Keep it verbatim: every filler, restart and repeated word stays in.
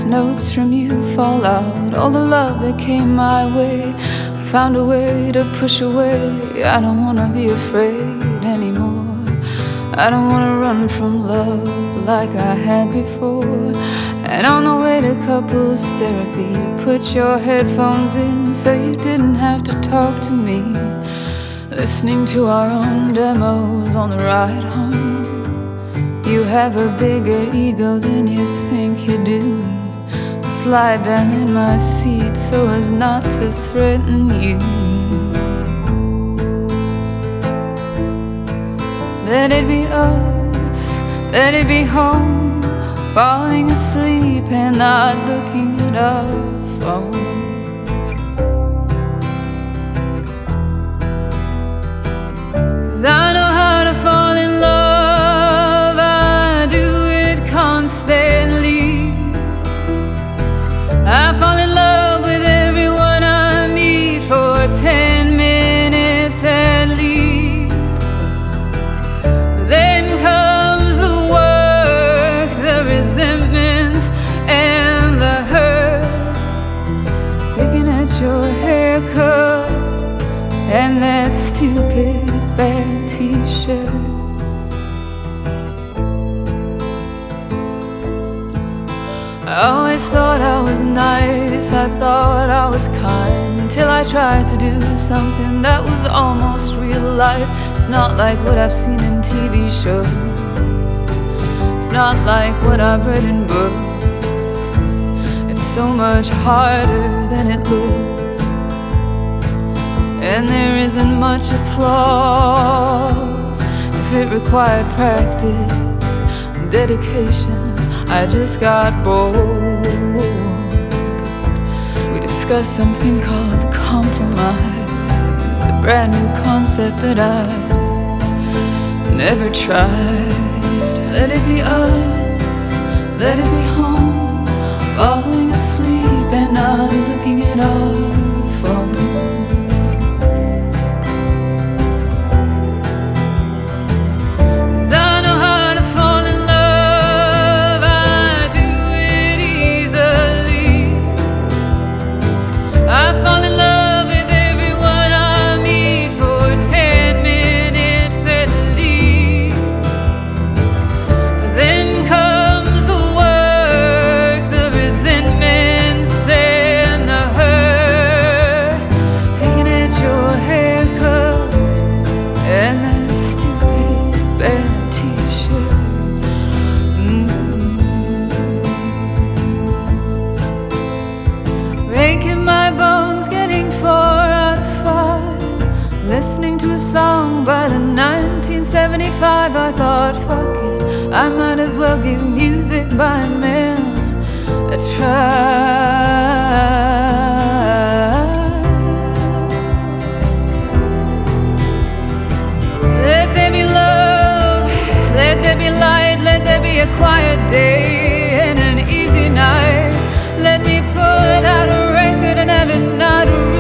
notes from you fall out. All the love that came my way, I found a way to push away. I don't wanna be afraid anymore. I don't wanna run from love like I had before. And on the way to couples therapy, put your headphones in so you didn't have to talk to me. Listening to our own demos on the ride home. You have a bigger ego than you think you do. Slide down in my seat so as not to threaten you. Let it be us, let it be home, falling asleep and not looking at our phone. Cause I know how to fall in love, I do it constantly. I fall in love with everyone I meet for ten minutes at least. But then comes the work, the resentments and the hurt. Picking at your haircut and that stupid bad t-shirt. I always thought I was nice, I thought I was kind, until I tried to do something that was almost real life. It's not like what I've seen in T V shows, it's not like what I've read in books. It's so much harder than it looks, and there isn't much applause. If it required practice and dedication, I just got bored. We discussed something called compromise, a brand new concept that I've never tried. Let it be us, let it be home, falling asleep and not looking at our phone. Listening to a song by the nineteen seventy-five, I thought, fuck it, I might as well give music by a man a try. Let there be love, let there be light, let there be a quiet day and an easy night. Let me put out a record and have it not